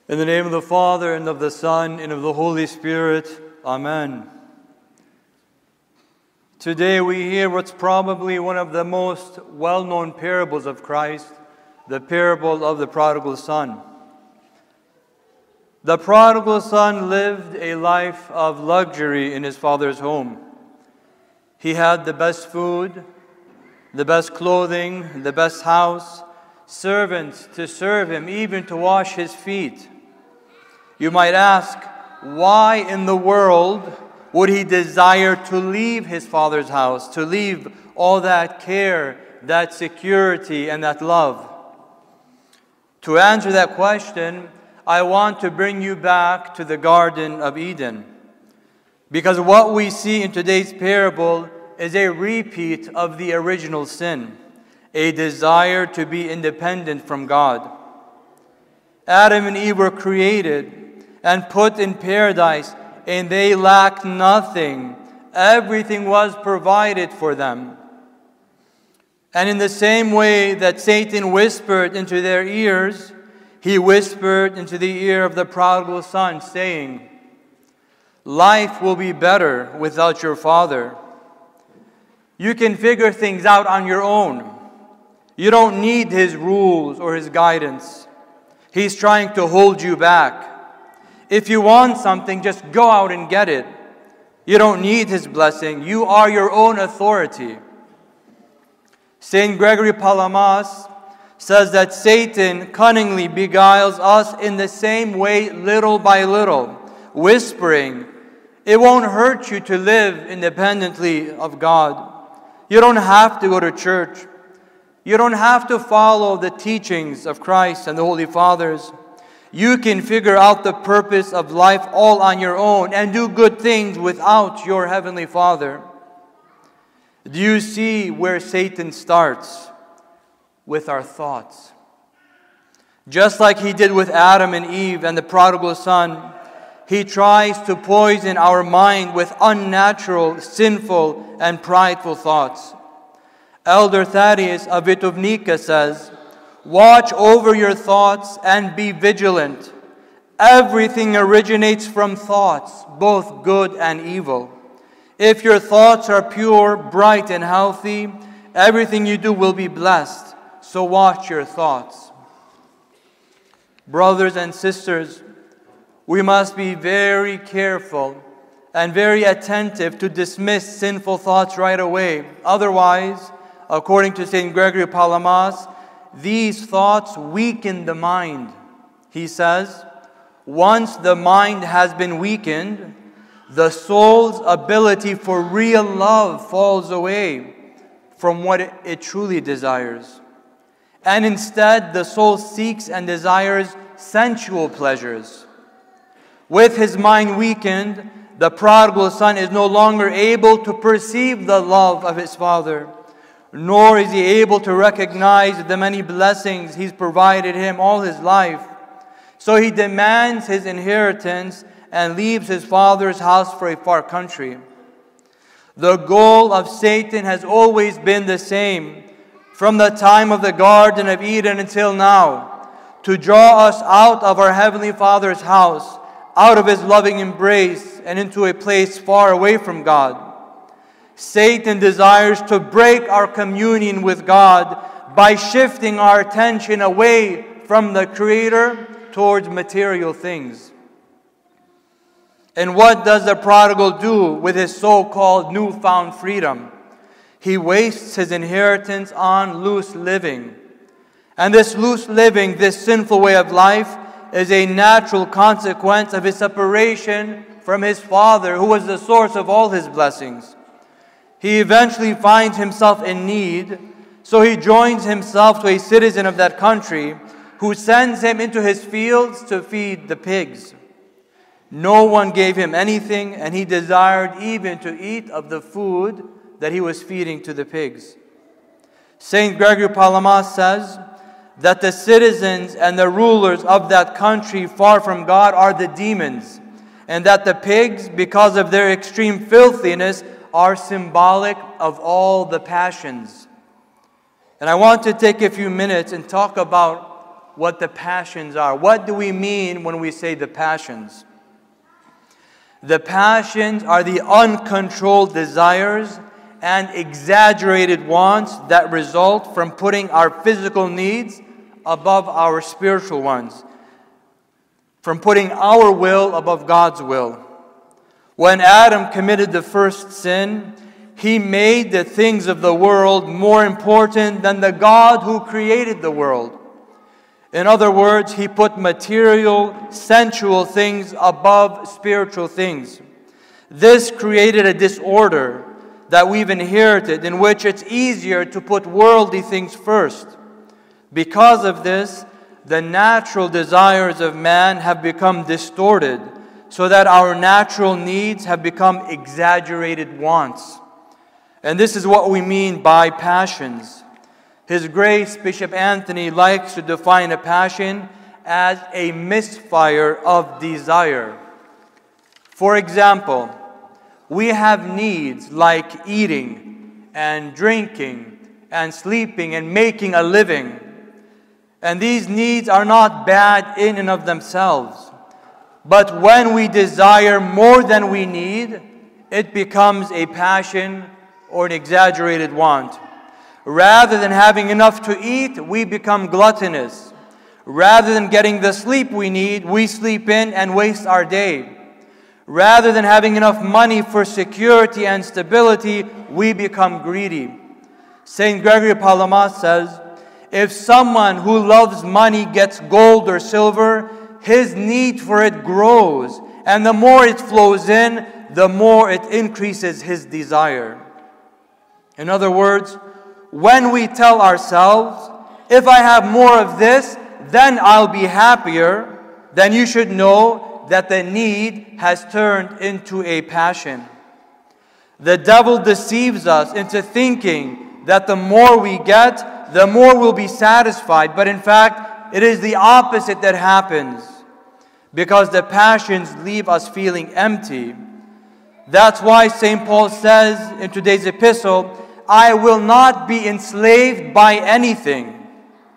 In the name of the Father, and of the Son, and of the Holy Spirit. Amen. Today we hear what's probably one of the most well-known parables of Christ, the parable of the prodigal son. The prodigal son lived a life of luxury in his father's home. He had the best food, the best clothing, the best house, servants to serve him, even to wash his feet. You might ask, why in the world would he desire to leave his father's house, to leave all that care, that security, and that love? To answer that question, I want to bring you back to the Garden of Eden. Because what we see in today's parable is a repeat of the original sin, a desire to be independent from God. Adam and Eve were created and put in paradise, and they lacked nothing. Everything was provided for them. And in the same way that Satan whispered into their ears, he whispered into the ear of the prodigal son, saying, "Life will be better without your father. You can figure things out on your own. You don't need his rules or his guidance. He's trying to hold you back. If you want something, just go out and get it. You don't need his blessing. You are your own authority." Saint Gregory Palamas says that Satan cunningly beguiles us in the same way, little by little, whispering, "It won't hurt you to live independently of God. You don't have to go to church. You don't have to follow the teachings of Christ and the Holy Fathers. You can figure out the purpose of life all on your own and do good things without your Heavenly Father." Do you see where Satan starts? With our thoughts. Just like he did with Adam and Eve and the prodigal son, he tries to poison our mind with unnatural, sinful, and prideful thoughts. Elder Thaddeus of Vitovnica says, "Watch over your thoughts and be vigilant. Everything originates from thoughts, both good and evil. If your thoughts are pure, bright, and healthy, everything you do will be blessed. So watch your thoughts." Brothers and sisters, we must be very careful and very attentive to dismiss sinful thoughts right away. Otherwise, according to St. Gregory Palamas, these thoughts weaken the mind. He says, once the mind has been weakened, the soul's ability for real love falls away from what it truly desires. And instead, the soul seeks and desires sensual pleasures. With his mind weakened, the prodigal son is no longer able to perceive the love of his father, nor is he able to recognize the many blessings he's provided him all his life. So he demands his inheritance and leaves his father's house for a far country. The goal of Satan has always been the same, from the time of the Garden of Eden until now, to draw us out of our Heavenly Father's house, out of his loving embrace, and into a place far away from God. Satan desires to break our communion with God by shifting our attention away from the Creator towards material things. And what does the prodigal do with his so-called newfound freedom? He wastes his inheritance on loose living. And this loose living, this sinful way of life, is a natural consequence of his separation from his father, who was the source of all his blessings. He eventually finds himself in need, so he joins himself to a citizen of that country who sends him into his fields to feed the pigs. No one gave him anything, and he desired even to eat of the food that he was feeding to the pigs. Saint Gregory Palamas says that the citizens and the rulers of that country far from God are the demons, and that the pigs, because of their extreme filthiness, are symbolic of all the passions. And I want to take a few minutes and talk about what the passions are. What do we mean when we say the passions? The passions are the uncontrolled desires and exaggerated wants that result from putting our physical needs above our spiritual ones, from putting our will above God's will. When Adam committed the first sin, he made the things of the world more important than the God who created the world. In other words, he put material, sensual things above spiritual things. This created a disorder that we've inherited, in which it's easier to put worldly things first. Because of this, the natural desires of man have become distorted, so that our natural needs have become exaggerated wants. And this is what we mean by passions. His Grace, Bishop Anthony, likes to define a passion as a misfire of desire. For example, we have needs like eating and drinking and sleeping and making a living. And these needs are not bad in and of themselves. But when we desire more than we need, it becomes a passion or an exaggerated want. Rather than having enough to eat, we become gluttonous. Rather than getting the sleep we need, we sleep in and waste our day. Rather than having enough money for security and stability, we become greedy. St. Gregory of Palamas says, if someone who loves money gets gold or silver, his need for it grows, and the more it flows in, the more it increases his desire. In other words, when we tell ourselves, if I have more of this, then I'll be happier, then you should know that the need has turned into a passion. The devil deceives us into thinking that the more we get, the more we'll be satisfied. But in fact, it is the opposite that happens, because the passions leave us feeling empty. That's why St. Paul says in today's epistle, I will not be enslaved by anything.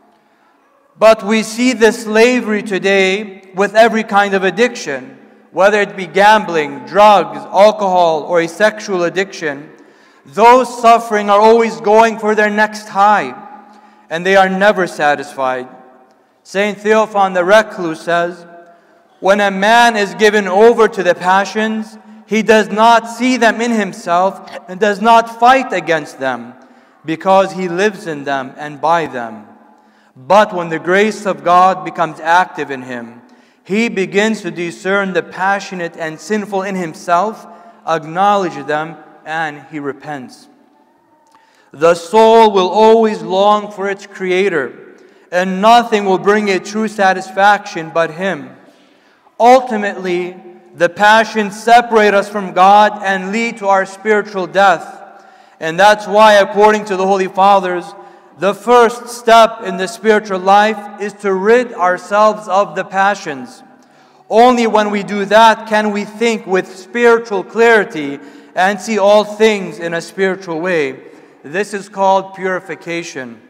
But we see this slavery today with every kind of addiction, whether it be gambling, drugs, alcohol, or a sexual addiction. Those suffering are always going for their next high, and they are never satisfied. St. Theophan the Recluse says, when a man is given over to the passions, he does not see them in himself and does not fight against them, because he lives in them and by them. But when the grace of God becomes active in him, he begins to discern the passionate and sinful in himself, acknowledge them, and he repents. The soul will always long for its Creator, and nothing will bring it true satisfaction but Him. Ultimately, the passions separate us from God and lead to our spiritual death. And that's why, according to the Holy Fathers, the first step in the spiritual life is to rid ourselves of the passions. Only when we do that can we think with spiritual clarity and see all things in a spiritual way. This is called purification.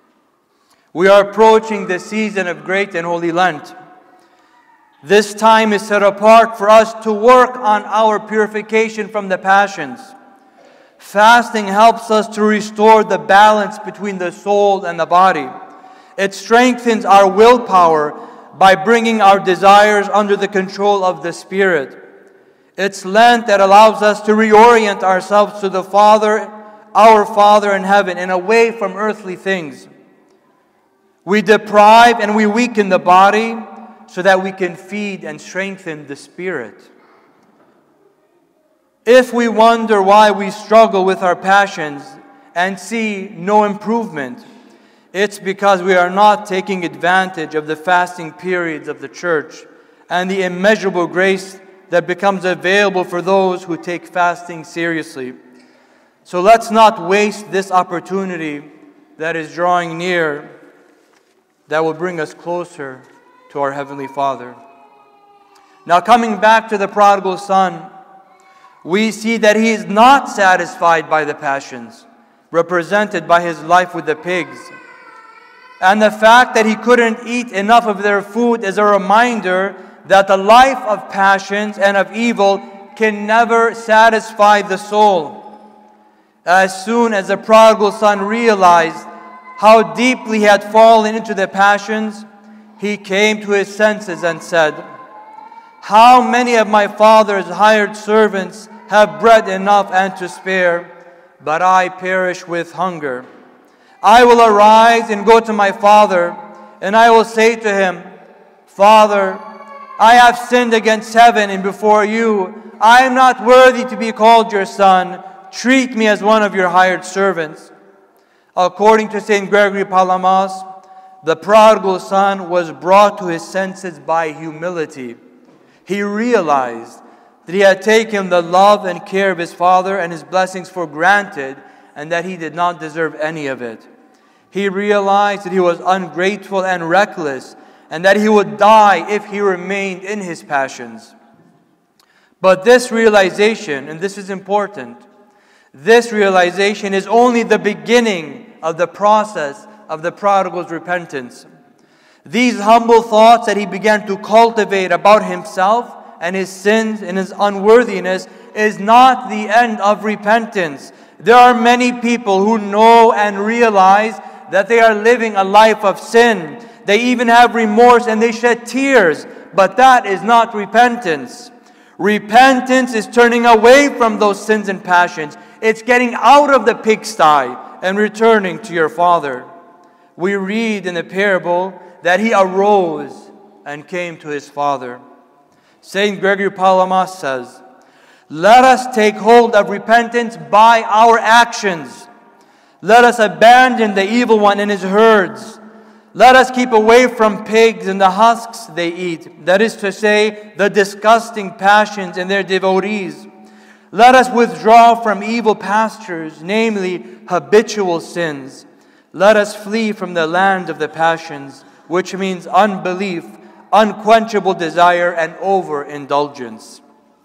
We are approaching the season of Great and Holy Lent. This time is set apart for us to work on our purification from the passions. Fasting helps us to restore the balance between the soul and the body. It strengthens our willpower by bringing our desires under the control of the Spirit. It's Lent that allows us to reorient ourselves to the Father, our Father in heaven, and away from earthly things. We deprive and we weaken the body so that we can feed and strengthen the Spirit. If we wonder why we struggle with our passions and see no improvement, it's because we are not taking advantage of the fasting periods of the church and the immeasurable grace that becomes available for those who take fasting seriously. So let's not waste this opportunity that is drawing near, that will bring us closer to our Heavenly Father. Now, coming back to the prodigal son, we see that he is not satisfied by the passions, represented by his life with the pigs. And the fact that he couldn't eat enough of their food is a reminder that the life of passions and of evil can never satisfy the soul. As soon as the prodigal son realized how deeply he had fallen into the passions, he came to his senses and said, "How many of my father's hired servants have bread enough and to spare, but I perish with hunger? I will arise and go to my father, and I will say to him, 'Father, I have sinned against heaven and before you. I am not worthy to be called your son. Treat me as one of your hired servants.'" According to St. Gregory Palamas, the prodigal son was brought to his senses by humility. He realized that he had taken the love and care of his father and his blessings for granted, and that he did not deserve any of it. He realized that he was ungrateful and reckless, and that he would die if he remained in his passions. But this realization, and this is important, this realization is only the beginning of the process of the prodigal's repentance. These humble thoughts that he began to cultivate about himself and his sins and his unworthiness is not the end of repentance. There are many people who know and realize that they are living a life of sin. They even have remorse and they shed tears, but that is not repentance. Repentance is turning away from those sins and passions. It's getting out of the pigsty and returning to your Father. We read in the parable that he arose and came to his Father. St. Gregory Palamas says, "Let us take hold of repentance by our actions. Let us abandon the evil one and his herds. Let us keep away from pigs and the husks they eat, that is to say, the disgusting passions and their devotees. Let us withdraw from evil pastures, namely habitual sins. Let us flee from the land of the passions, which means unbelief, unquenchable desire, and overindulgence."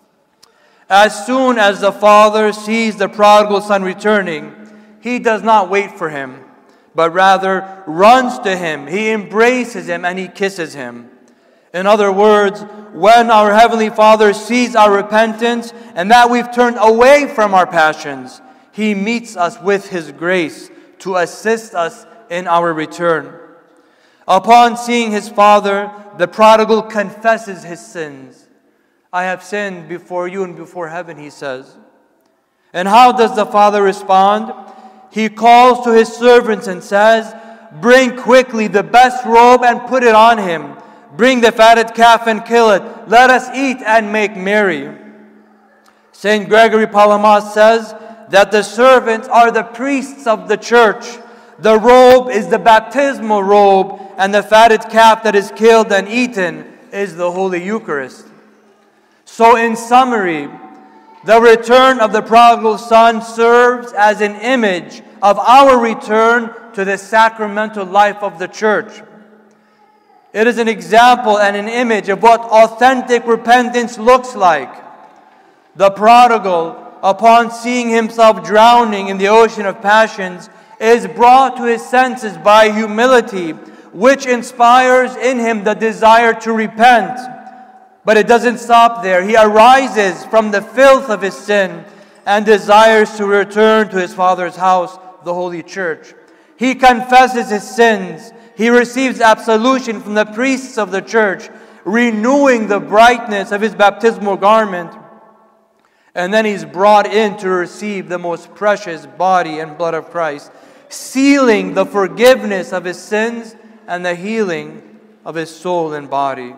As soon as the father sees the prodigal son returning, he does not wait for him, but rather runs to him. He embraces him and he kisses him. In other words, when our Heavenly Father sees our repentance and that we've turned away from our passions, He meets us with His grace to assist us in our return. Upon seeing his father, the prodigal confesses his sins. "I have sinned before you and before heaven," he says. And how does the father respond? He calls to his servants and says, "Bring quickly the best robe and put it on him. Bring the fatted calf and kill it. Let us eat and make merry." St. Gregory Palamas says that the servants are the priests of the church. The robe is the baptismal robe, and the fatted calf that is killed and eaten is the Holy Eucharist. So in summary, the return of the prodigal son serves as an image of our return to the sacramental life of the church. It is an example and an image of what authentic repentance looks like. The prodigal, upon seeing himself drowning in the ocean of passions, is brought to his senses by humility, which inspires in him the desire to repent. But it doesn't stop there. He arises from the filth of his sin and desires to return to his Father's house, the Holy Church. He confesses his sins. He receives absolution from the priests of the church, renewing the brightness of his baptismal garment. And then he's brought in to receive the most precious body and blood of Christ, sealing the forgiveness of his sins and the healing of his soul and body.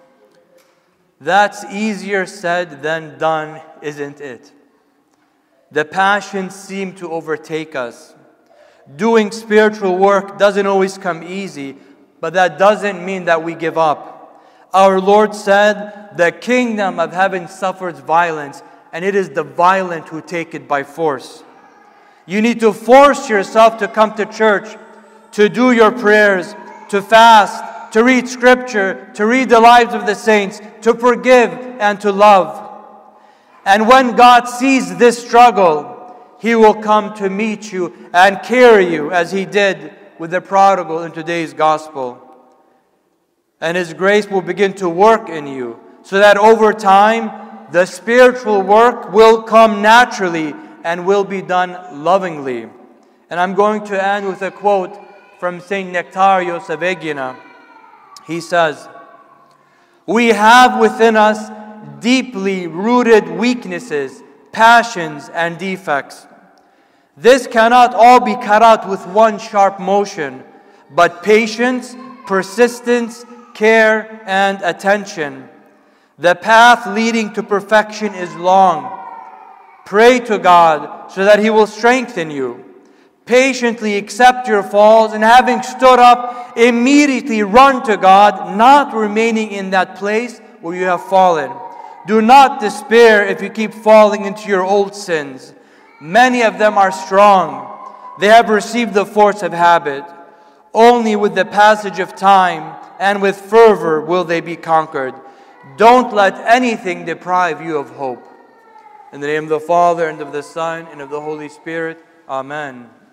That's easier said than done, isn't it? The passions seem to overtake us. Doing spiritual work doesn't always come easy, but that doesn't mean that we give up. Our Lord said, "The kingdom of heaven suffers violence, and it is the violent who take it by force." You need to force yourself to come to church, to do your prayers, to fast, to read Scripture, to read the lives of the saints, to forgive and to love. And when God sees this struggle, He will come to meet you and carry you as He did with the prodigal in today's gospel. And His grace will begin to work in you, so that over time, the spiritual work will come naturally and will be done lovingly. And I'm going to end with a quote from St. Nectarios of Egina. He says, "We have within us deeply rooted weaknesses, passions, and defects. This cannot all be cut out with one sharp motion, but patience, persistence, care, and attention. The path leading to perfection is long. Pray to God so that He will strengthen you. Patiently accept your falls, and having stood up, immediately run to God, not remaining in that place where you have fallen. Do not despair if you keep falling into your old sins. Many of them are strong. They have received the force of habit. Only with the passage of time and with fervor will they be conquered. Don't let anything deprive you of hope." In the name of the Father, and of the Son, and of the Holy Spirit. Amen.